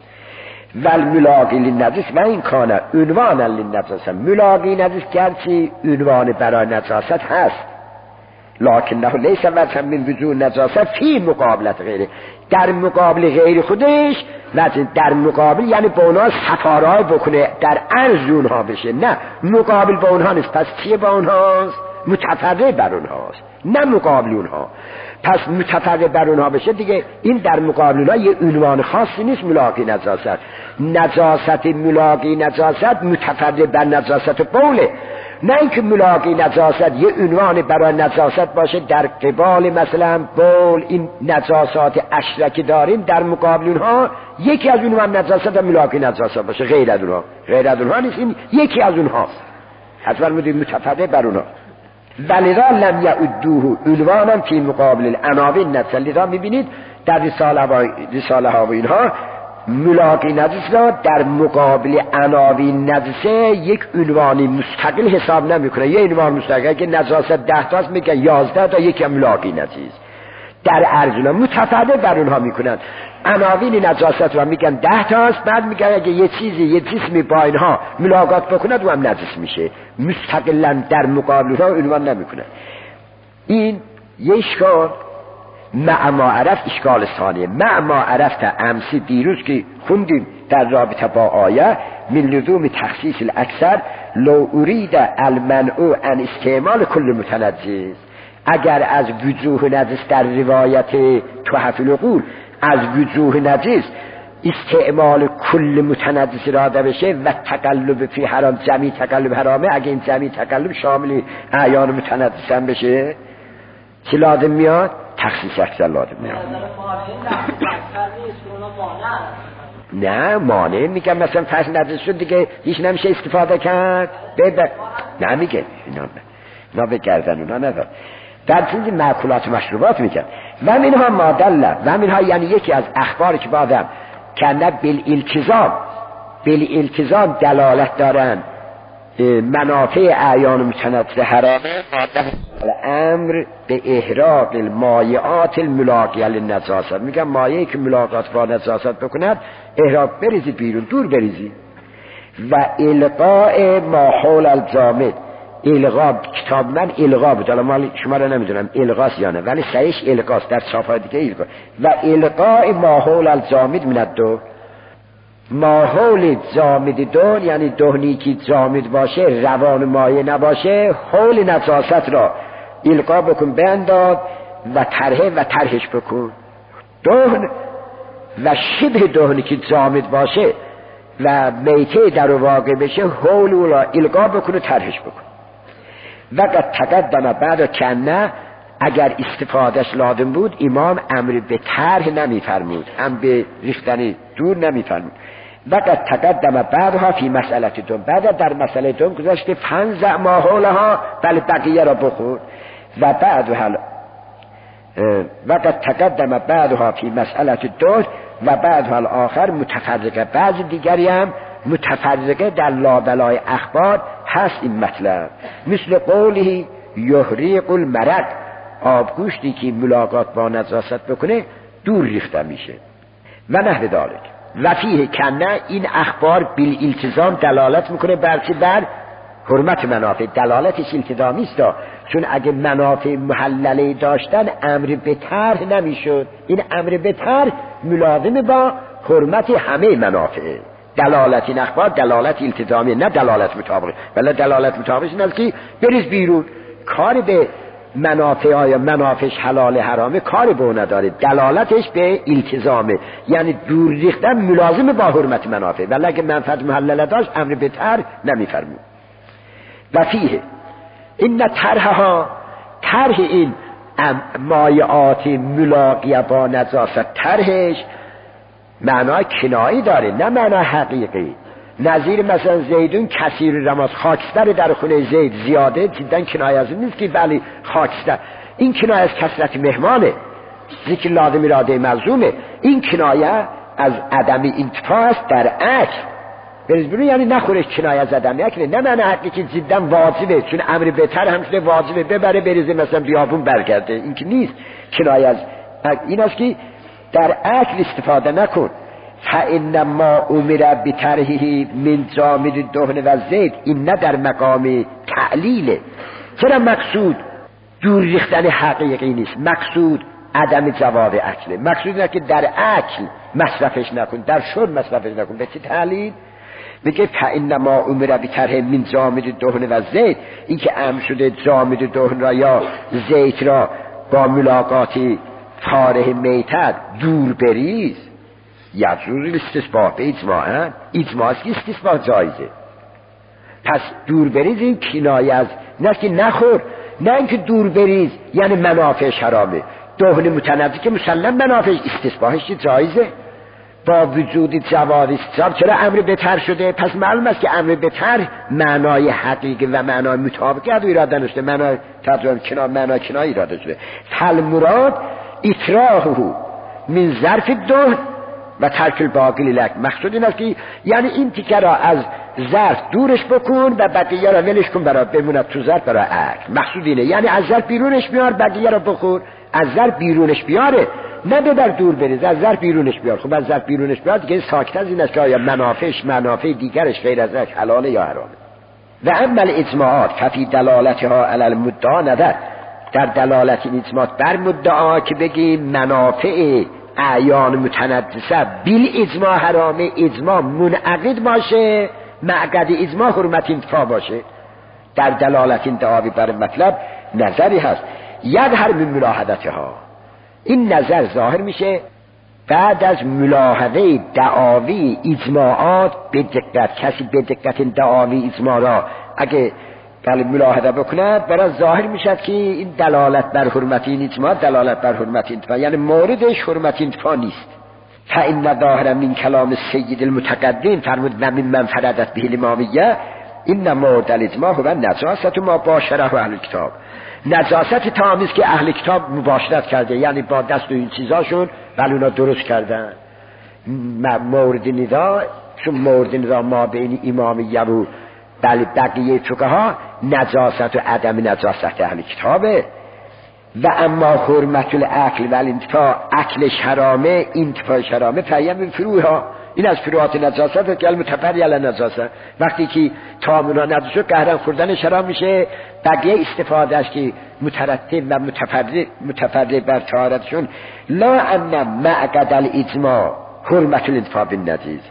ول ملاقی للنجس و این کانه عنوانا للنجاسه. ملاقی نجس گرچه عنوان برای نجاست هست لکنه لیس وجه من وجوه نجاسه فی مقابلت غیره، در مقابل غیر خودش وجه، در مقابل یعنی با اونها سفارای بکنه در عرض اونها بشه، نه مقابل با اونها نیست. پس چیه با اونهاست؟ متفرع بر اونهاست، نه مقابل اونها. پس متفرع بر اونها بشه دیگه این در مقابل اونها یه عنوان خاصی نیست. ملاقی نجاست، نجاست ملاقی نجاست متفرع بر نجاست بوله، نه اینکه ملاقی نجاست یه عنوان برای نجاست باشه در قبال مثلا بول. این نجاسات اشرکی داریم در مقابل اونها یکی از عنوان نجاست ملاقی نجاست باشه، غیر از اونها غیر از اونها نیست، این یکی از اونها حتما مدید متفرع بر اونها. ولذا لم یعدوه عنوانا فی مقابل العناوین نجس. لذا میبینید در رساله ها رساله ها و اینها ملاقی نجس را در مقابل عناوین نجسه یک عنوانی مستقل حساب نمیکنه. یه عنوان مستقل که نجاست ده تاست میگه یازده تا یکی ملاقی نجس. در ارجلا متفاوت بر اونها میکنن. عناوین نجاست رو میگن ده تاست، بعد میگن اگه یه چیزی یه جسمی با اینها ملاقات بکند و هم نجس میشه، مستقلا در مقابل ها عنوان نمیکنن. این یه اشکال. مع ما عرفت اشکال ثانیه. مع ما عرفت امسی دیروز که خوندیم در رابطه با آیه من لزوم تخصیص الاکثر لو ارید المنع عن استعمال کل متنجس. اگر از وجوه نجس در روایت تحف العقول از وجوه نجس استعمال کل متنجس اراده بشه و تقلب فی حرام جمعی تقلب حرامه، اگه این جمعی تقلب شامل اعیان متنجس هم بشه چی لازم میاد؟ تخصیص اکثر لازم میاد. نه مانع میگم مثلا فصل نجس شد دیگه هیچ نمیشه استفاده کرد بده. نه میگه اینا اینا به گردن اونا ندار. در چیزی معکولات و مشروبات میگن و منها مادله و منها یعنی یکی از اخباری که بعدم کنه بالالتزام بالالتزام دلالت دارن منافع اعیان متنجس حرامه امر به احراق المایعات الملاقیه للنجاست. میگم مایعی که ملاقات با نجاست بکند احراق بریزی بیرون، دور بریزی. و القاء ما حول الجامد، القا کتاب من القا بود، حالا مال شما رو نمیدونم القاست یا نه ولی صحیح القاست، در صفحه دیگه القا. و القاء ما حول الجامد من الدو، ما حول جامد دون یعنی دهنی که جامد باشه روان مایع نباشه حول نجاست را القا بکن بنداز و طرحه و طرحش بکن. دهن و شبه دهنی که جامد باشه و میته در واقع بشه حول او را القا بکن و طرحش بکن. وقت تقدم بعد کنه اگر استفادهش لازم بود امام امر به طرح نمیفرمود، هم به ریختن دور نمیفرمود. وقت تقدم بعدها فی مسئله دوم، بعد در مسئله دوم گذاشته پنج ما حولها بل بقیه را بخور. و بعد حال وقت تقدم بعدها فی مسئله دوم و بعد حال آخر متفرقه، بعض دیگری هم متفرقه در لابلای اخبار هست این مطلب. مثل قوله یحریق المرق، آبگوشتی که ملاقات با نجاست بکنه دور ریخته میشه و نحو ذالک. و فیه کنه این اخبار بالالتزام دلالت میکنه بر چی؟ بر حرمت منافع. دلالتش التزامی است، چون اگه منافع محلله داشتن امر به طرح نمیشد. این امر به طرح ملازم با حرمت همه منافع. دلالت این اخبار دلالت التزامی نه دلالت مطابقه. ولی دلالت مطابقه این است که بریز بیرون، کار به منافع های منافعش حلال حرامه کار به اون نداره، دلالتش به التزامه یعنی دور ریختن ملازم با حرمت منافع. ولی اگه منفعت محلله داشت امر به طرح نمیفرمود. و فیه این طرحها طرح این مایعات ملاقیه با نجاست طرحش معنای کنایی داره نه معنای حقیقی. نظیر مثلا زیدون کثیر رماز، خاکستر در خونه زید زیاده، دیدن کنایه از این نیست که ولی خاکستر، این کنایه از کثرت مهمانه، ذکر لازم اراده ملزومه. این کنایه از عدم انتفاع است در اکل بریز بیرون، یعنی نخورش کنایه از عدم اکل، نه معنی حقی که جدا واجبه، چون امر بهتر همشونه واجبه ببره بریزه مثلا بیابون برگرده، این که نیست. کنایه از این است که در اکل استفاده نکن. فإنما امر بطرحه من جامد الدهن و زید، این نه در مقام تعلیله. چرا مقصود دور ریختن حقیقی نیست؟ مقصود عدم جواب اکله. مقصود اینه که در اکل مصرفش نکن، در شرب مصرفش نکن. به چه تعلیل؟ میگه فإنما امر بطرحه من جامد الدهن و زید، این که امر شده جامد الدهن را یا زیت را با ملاقاتی فارح میتد دور بریز، یجوز استثباء به اجماع. اجماع است که استثباء جایزه. پس دور بریز این کنایه از نه که نخور، نه اینکه دور بریز یعنی منافعش حرامه. دهن متنجس که مسلم منافعش استثباءش جایزه با وجود جواز استثباء. چرا امر بهتر شده؟ پس معلوم است که امر بهتر معنای حقیقی و معنای مطابقت و اراده نشده، معنای ترجمه کنار معنای کنایه اراده شده. فل مراد اطراحه من ظرف دهن و ترک الباقی لک. مقصود این است که یعنی این تیکه را از ظرف دورش بکن و بقیه را ولش کن برای بموند تو ظرف برای اکل. مقصود اینه، یعنی از ظرف بیرونش میار بقیه را بخور از ظرف بیرونش بیاره، نه در دور بریز، از ظرف بیرونش بیار. خب از ظرف بیرونش بیار دیگه ساکت از این است که آیا منافعش منافع دیگرش غیر از ذلک حلاله یا حرامه. و اما الاجماعات ففی دلالتها علی المدعا نظر، در دلالت این اجماعات بر مدعا که بگیم منافع اعیان متندسه بیل اجماع حرامه، اجماع منعقد باشه، معقد اجماع حرمت انتفاع باشه، در دلالت این دعاوی بر مطلب نظری هست. یظهر من ملاحظتها، این نظر ظاهر میشه بعد از ملاحظه دعاوی اجماعات به دقت. کسی به دقت این دعاوی اجماع را اگه بله ملاحظه بکنه برای ظاهر میشد که این دلالت بر حرمت این اجماع دلالت بر حرمت انتفاع، یعنی موردش حرمت انتفاع نیست. فإن ظاهر من کلام سید المتقدم فرمود و من من فردت به الامامیه این مورد الاجماع و نجاست ما باشره و اهل کتاب. نجاست تامیز که اهل کتاب مباشرت کرده، یعنی با دست و این چیزاشون ولی اونا درست کردن. مورد ندا چون مورد ندا ما بین امامیه و بله بقیه فقها نجاست و عدم نجاست اهل کتابه. و اما حرمت الاکل و الانتفاع، اکلش حرامه انتفاعش حرامه، فیم فروها، این از فروعات نجاست که المتفری علی نجاست. وقتی که تامونا نجاست شد قهرن خوردنش حرام میشه، بقیه استفادهش که مترتب و متفرد متفرد بر طهارتشون. لا ان معقد الاجماع حرمت الانتفاع بالنجیز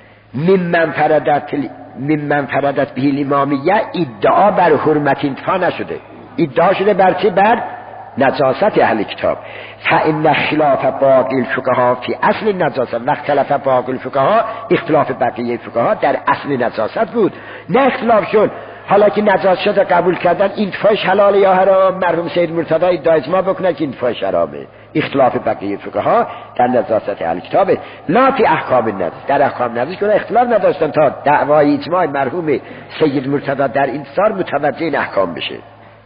ممن فردت ممن فردت به الامامیه، ادعا بر حرمت انتفاع نشده، ادعا شده بر چه؟ بر نجاست اهل کتاب. فإن خلاف باقی الفقها فی اصل نجاست، و اختلاف باقی الفقها اختلاف بقیه فقها در اصل نجاست بود، نه اختلاف شد. حالا که نجاست شد قبول کردن انتفاعش حلال یا حرام، مرحوم سید مرتضی ادعا اجماع بکنه که انتفاعش حرامه. اختلاف بقیه فقها در نجاست اهل کتابه، لا فی احکام النجس، در احکام نجس کنه اختلاف نداشتن تا دعوای اجماع مرحوم سید مرتضی در این سار متوجه این احکام بشه.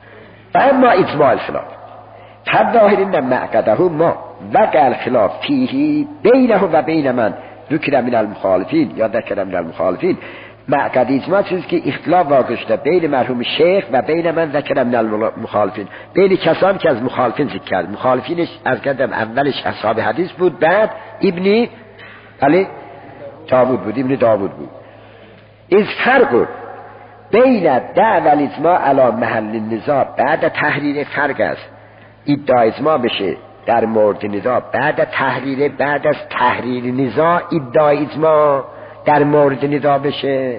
و اما اجماع الخلاف فالظاهر ان معقده ما وقع الخلاف فیه بینه و بین من ذکر من المخالفین یا ذکر من المخالفین. معقد اجماع چیزی که اختلاف واقع شده بین مرحوم شیخ و بین من ذکر من المخالفین، بین کسان که از مخالفین ذکر کرد. مخالفینش از کردم اولش اصحاب حدیث بود، بعد ابن علی داوود بود، ابن داوود بود. از فرق بین دعوی الاجماع علی محل النزاع بعد تحریر، فرق است ادعا اجماع بشه در مورد نزاع بعد تحریر، بعد از تحریر نزاع ادعا اجماع در مورد نزاع بشه،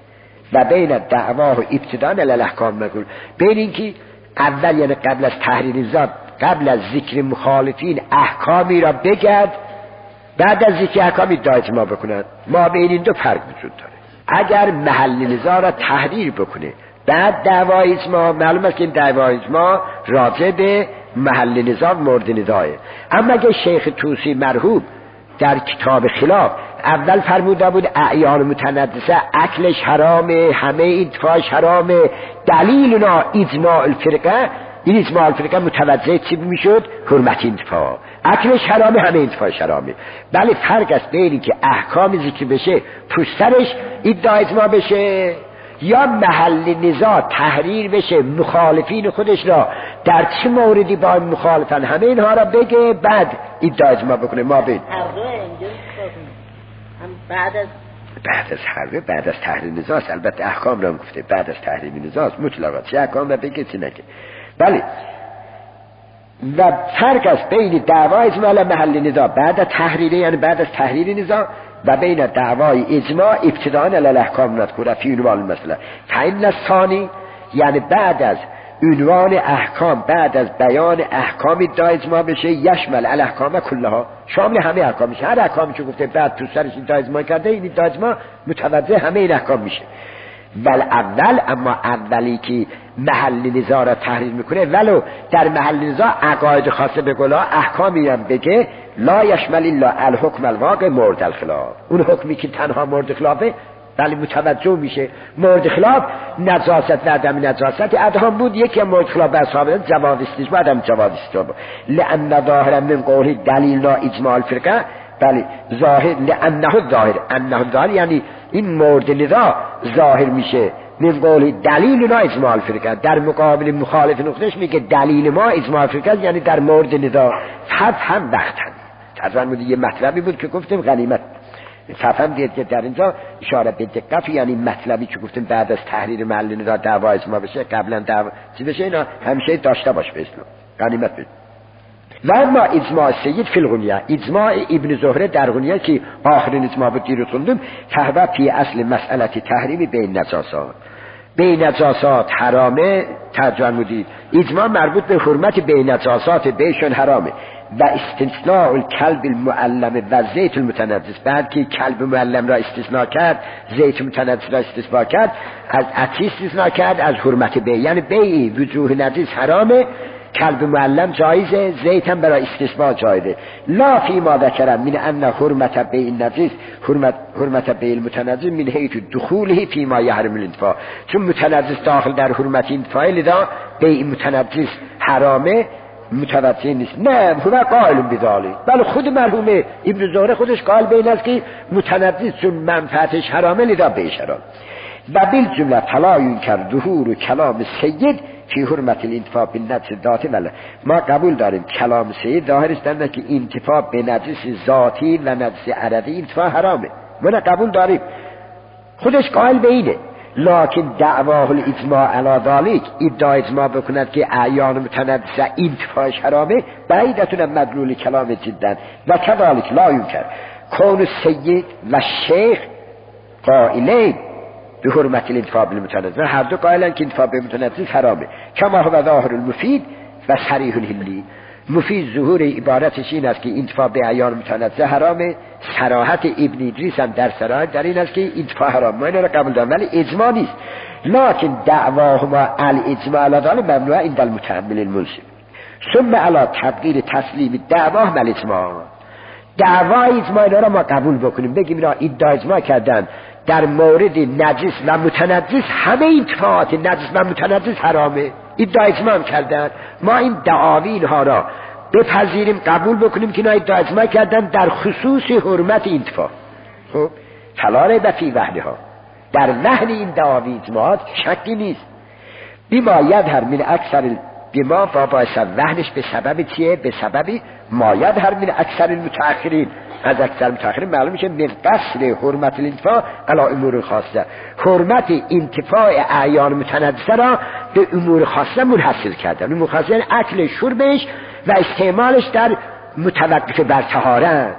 و بین دعوا و ابتداء الاحکام مقول، بین اینکه اول یعنی قبل از تحریر نزاع، قبل از ذکر مخالفین احکامی را بگرد، بعد از ذکر احکام ادعا اجماع بکنند. ما بین این دو فرق وجود داره. اگر محل نزاع را تحریر بکنه بعد دعوای اجماع، معلوم است که این دعوای اجماع راجع به محل نزاع مورد نزاعه. اما اگه شیخ طوسی مرحوم در کتاب خلاف اول فرموده بود اعیان متندسه اکلش حرامه، همه انتفاعش حرامه، دلیلنا اجماع الفرقه، این اجماع الفرقه متوجه چی میشد؟ حرمت انتفاع، اکلش حرامه، همه انتفاعش حرامه. بله فرق است بینی که احکام ذکر بشه پشترش ادعا اجماع بشه، یا محل نزاع تحریر بشه مخالفین خودش را در چه موردی با مخالفن همه اینها را بگه، بعد ادعا اجماع بکنه. ما بین بعد از بعد از حربه بعد از تحریر نزاع، البته احکام را هم گفته بعد از تحریر نزاع مطلقا چه احکام را بگه چه نگه. بله و فرق است بین دعوای اجماع محل نزاع بعد از تحریر، یعنی بعد از تحریر نزاع، و بین دعوای اجماع ابتداء الاحکام نذکر فی عنوان المسئله. فإن الثانی یعنی بعد از عنوان احکام، بعد از بیان احکام ادعا اجماع بشه، یشمل الاحکام کلها، شامل همه احکام میشه. هر احکامی که گفته بعد تو سرش ادعا اجماع کرده، این ادعا اجماع متوجه همه این احکام میشه. ول اول، اما اولی که محل نزاع را تحریر میکنه ولو در محل نزاع عقاید خاصه به قولا احکامی هم بگه، لا یشمل الا الحکم الواقع مورد الخلاف، اون حکمی که تنها مورد خلافه ولی متوجه میشه. مورد خلاف نجاست و عدم نجاست ادهام بود، یکی هم مورد خلاف به اصحاب جواز است و عدم جواز است، لان ظاهرا من قول دلیل لا اجماع الفرقه، بله ظاهر لانه ظاهر انه ظاهر یعنی این مورد نزاع ظاهر میشه من قول دلیل ما اجماع الفرقه، در مقابل مخالف نقطش میگه دلیل ما اجماع الفرقه، یعنی در مورد ندا فتحا وقتا. تفهم یه مطلبی بود که گفتیم غنیمت، تفهم دید که در اینجا اشاره به دقت، یعنی مطلبی که گفتیم بعد از تحریر محل ندا دعوا اجماع بشه، قبلا دعوا چی بشه، اینا همیشه داشته باش به اسلام غنیمت بشه. و اما اجماع سید فی الغنیه، اجماع ابن زهره در غنیه که آخرین اجماع بود دیروز خوندیم، تهوه فی اصل مسئله تحریم بین نجاسات، بین نجاسات حرامه، ترجمه مدید اجماع مربوط به حرمت بین نجاسات بیشون حرامه و استثناء الکلب المعلم و زیت المتنجس، بعد که کلب معلم را استثناء کرد، زیت متنجس را استثناء کرد، از عطی استثناء کرد از حرمت بی، یعنی بی وجوه نجس حرامه، کلب معلم جایزه، زیت هم برای استثناء جایزه. لا فی ما ذکرم من ان حرمت بی النجس حرمت حرمت بی المتنجس من حیث دخوله فی ما یحرم الانتفاع، چون متنجس داخل در حرمت انتفاع لذا بی متنجس حرامه متوجه نیست. نه هو قائل بذالک، بله خود مرحوم ابن زهره خودش قائل به این است که متنجس چون منفعتش حرامه لذا بیش حرام. و بالجمله فلا ينکر ظهور کلام سید فی حرمت الانتفاع بالنجس ذاتی، ولی ما قبول داریم کلام سید ظاهر است که انتفاع به نجس ذاتی و نجس عرضی انتفاع حرامه، ما قبول داریم، خودش قائل به اینه. لکن دعواه الاجماع علی ذلک، ادعا اجماع بکند که اعیان متنجسه انتفاعش حرامه، بعیدتون مدلول کلام جدا. و کذالک لا ينکر کون سید و شیخ قائلین به حرمت الانتفاع بالمتنجس، هر دو قائلن که انتفاع بالمتنجس حرامه، کما هو ظاهر المفید و صریح الهلی. مفید ظهور عبارتش این است که انتفاع به اعیان متنجسه حرامه، صراحت ابن ادریس هم در صراحت در این است که انتفاع حرام، ما این را قبول دارم، ولی اجماع نیست. لکن دعواهما الاجماع علی ذلک ممنوع عند المتحمل المنصف. ثم علی تقدیر تسلیم دعواه الاجماع، دعوای اجماع را ما قبول بکنیم، بگیم اینا ادعا اجماع کردن در مورد نجس و متنجس همه انتفاعات نجس و متنجس حرامه، ادعا اجماع کردن، ما این دعاوی اینها را بپذیریم قبول بکنیم که اینا ادعا اجماع کردن در خصوص حرمت انتفاع. خب فلا ریب فی وحدها، در وحد این دعاوی اجماعات شکی نیست. بما یظهر من اکثر بما فباعث وحدش به سبب چیه؟ به سبب ما یظهر من اکثر المتأخرین، از اکثر متأخرین معلوم میشه من قصر حرمت الانتفاع علی امور خاصه، حرمت انتفاع اعیان متنجسه را به امور خاصه منحصر کردن. امور خاصه یعنی اکل شربش و استعمالش در متوقف بر طهارت.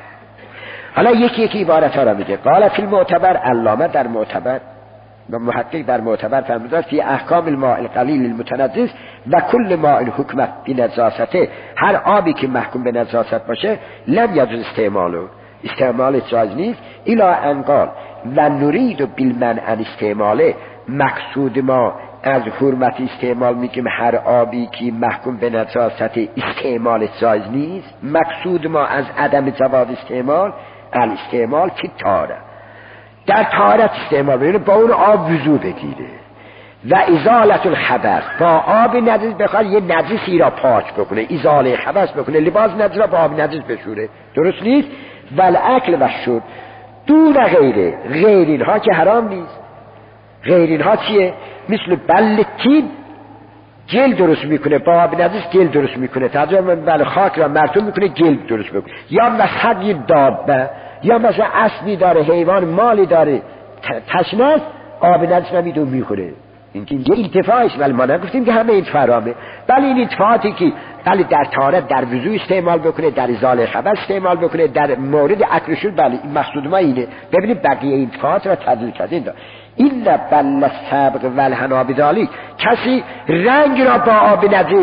حالا یکی یکی عبارت ها را میگه. قال فی المعتبر، علامه در معتبر و محقق در معتبر فرموده فی احکام الماء القلیل المتنجس و کل ماء حکمت بنجاسته، هر آبی که محکوم به نجاست باشه لم یجوز استعماله، استعمال جایز نیست. الی ان قال و نرید بالمنع عن استعماله، مقصود ما از حرمت استعمال میگیم هر آبی که محکوم به نجاست استعمال جایز نیست. مقصود ما از عدم جواز استعمال الاستعمال که طهاره، در طهارت استعمال بگیره، با اون آب وضو بگیره. و ازالت الخبث، با آب نجس بخواد یه نجسی را پاک بکنه، ازاله خبث بکنه، لباس نجس را با آب نجس بشوره، درست نیست. والاکل و شرب دون غیره، غیر اینها که حرام نیست. غیر اینها چیه؟ مثل بل تیب، گل درست میکنه، با آب نجس گل درست میکنه، ترجمه بل خاک را مرطوب میکنه گل درست میکنه. یا مثلا یه دابه، یا مثلا اسبی داره، حیوان مالی داره، تشنه است، آب نجس نمیدون میخوره، این که یه انتفاعش. ولی ما نگفتیم که همه انتفاع حرامه، بلی این انتفاعاتی که بلی در طهارت در وضو استعمال بکنه، در ازاله خبث استعمال بکنه، در مورد اکل شرب، بلی مقصود ما اینه. ببینید بقیه انتفاعات را تدلیل کردیم. این بل السبق و الحنا بذالک، کسی رنگ را با آب نجس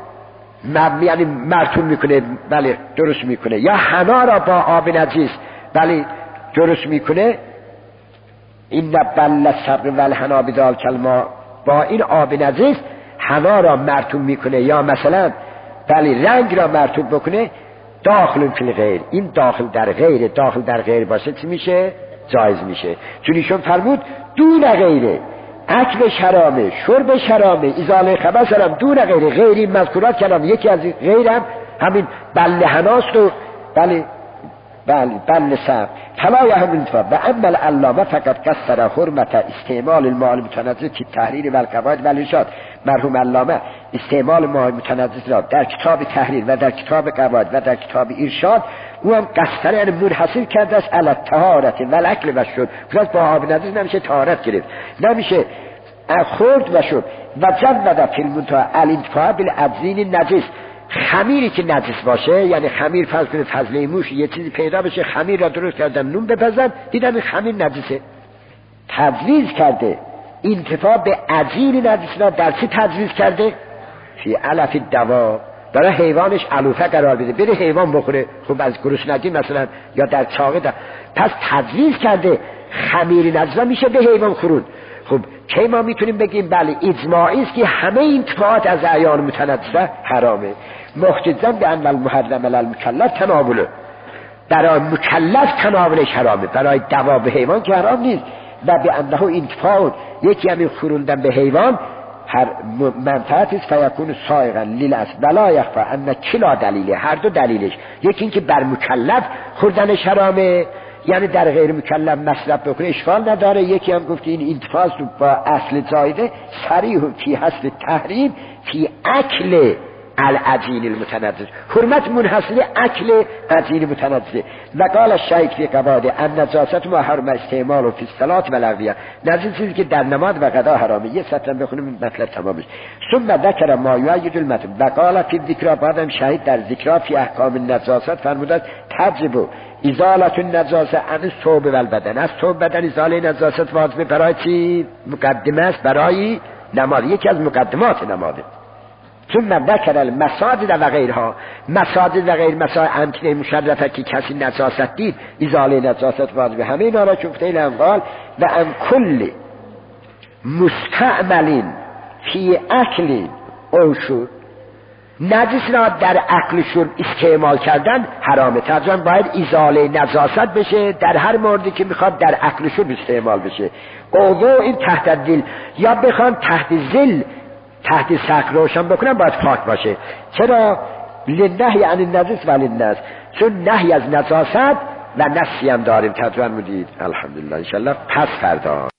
یعنی مرطوب میکنه، بله درست میکنه، یا حنا را با آب نجس بله درست میکنه. این بل السبق و الحنا بذالک الماء، با این آب نجس حنا را مرطوب میکنه یا مثلا بله رنگ را مرطوب بکنه، داخل فی الغیر، این داخل در غیر، داخل در غیر باشه چی میشه؟ جایز میشه. چون ایشون فرمود دون غیره، اکل حرامه، شرب حرامه، ازاله خبث حرام، دون غیره، غیری مذکورات کلام. یکی از غیرم همین بله حناست و بله بل بل سب فلا يهم انتفاع و اما العلامه فقط قصر حرمت استعمال الماء المتنزه فی التحریر و القواعد و الارشاد. مرحوم علامه استعمال ماء متنزه را در کتاب تحریر و در کتاب قواعد و در کتاب ارشاد او هم قصر یعنی منحصر کرده است علی الطهارت و الاکل و الشرب. پس با آب نجس نمیشه طهارت گرفت، نمیشه خورد و شرب. و جود فی المنتهى الانتفاع بالابزین نجس، خمیری که نجس باشه، یعنی خمیر فرض کنید فضله موش یه چیزی پیدا بشه، خمیر را درست کردن نون بپزن، دیدم این خمیر نجسه، تجویز کرده. انتفاع به عجین نجس را در چی تجویز کرده؟ فی علف الدوا، برای حیوانش علوفه قرار بده، بره حیوان بخوره، خب از گرسنگی مثلا یا در چاقه در. پس تجویز کرده خمیر نجس میشه به حیوان خورد. خب کی ما میتونیم بگیم بله اجماعی است که همه این انتفاعات از اعیان متنجسه حرامه؟ محتجاً به ان المحرم علی المکلف تناوله، برای مکلف تناولش حرامه، برای دواب حیوان که حرام نیست. و به انه انتفاع یکی همین خوروندن به حیوان هر منفعت است فیکون سائغا للاصل ولا یخفی ان کلا دلیله، هر دو دلیلش، یکی این که بر مکلف خوردنش حرامه، یعنی در غیر مکلف مصرف بکنه اشکال نداره. یکی هم گفت این انتفاع با اصل زایده صریح فی حسب تحریم فی اکل العجین المتنجس، حرمت منحصر اکل عجین متنجس. و قال الشیخ فی قواعد النجاست محرم استعمال و فی الصلاة و الاغذیه، نزدیک چیزی که در نماز و غذا حرامه. یه سطر بخونیم مطلب تمامش. ثم ذکر ما یعید المتن و قال فی الذکر، بعدم شهید در ذکر فی احکام النجاست فرموده تجب ازالت النجاسه عن ثوب و البدن، از ثوب بدن ازاله نجاست واجبه. برای چی؟ مقدمه است برای نماز، یکی از مقدمات نمازه. ثم ذکر المساجد و غیرها، مساجد و غیر مساجد امکنه مشرفه که کسی نجاست دید ازاله نجاست واجبه. همه اینا را چون فتیل انقال و ان کل مستعملین فی اکل او شرب، نجس را در اکل شرب استعمال کردن حرامه. ترجمه باید ازاله نجاست بشه در هر موردی که میخواد در اکل شرب استعمال بشه. اوضو این تحت دل، یا بخوان تحت ذل تحت سقف روشن بکنن باید پاک باشه. چرا؟ لنهی عن النجس و للنس، چون نهی از نجاست و نسی هم داریم. ترجمه مدید الحمدلله. انشالله پس فردا